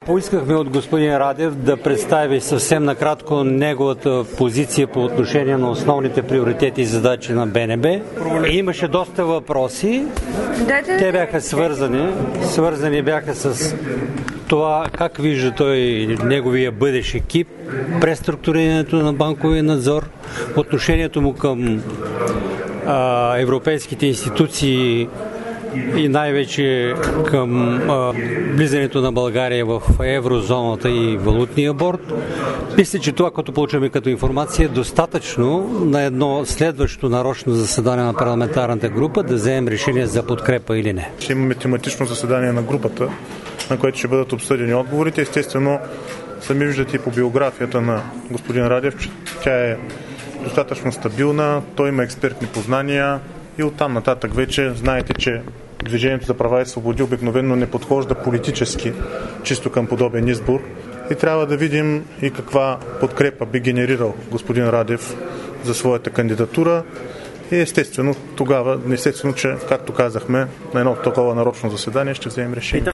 Поискахме от господин Радев да представи съвсем накратко неговата позиция по отношение на основните приоритети и задачи на БНБ. Имаше доста въпроси. Те бяха свързани бяха с това как вижда той неговия бъдещ екип, преструктурирането на банковия надзор, отношението му към европейските институции и най-вече към влизането на България в еврозоната и валутния борд. Мисля, че това, което получаваме като информация, е достатъчно на едно следващо нарочно заседание на парламентарната група да вземем решение за подкрепа или не. Ще имаме тематично заседание на групата, на което ще бъдат обсъдени отговорите. Естествено, сами виждате и по биографията на господин Радев, че тя е достатъчно стабилна, той има експертни познания и оттам нататък вече знаете, че Движението за права и свободи обикновено не подхожда политически чисто към подобен избор и трябва да видим и каква подкрепа би генерирал господин Радев за своята кандидатура и естествено, че, както казахме, на едно такова нарочно заседание ще вземем решение.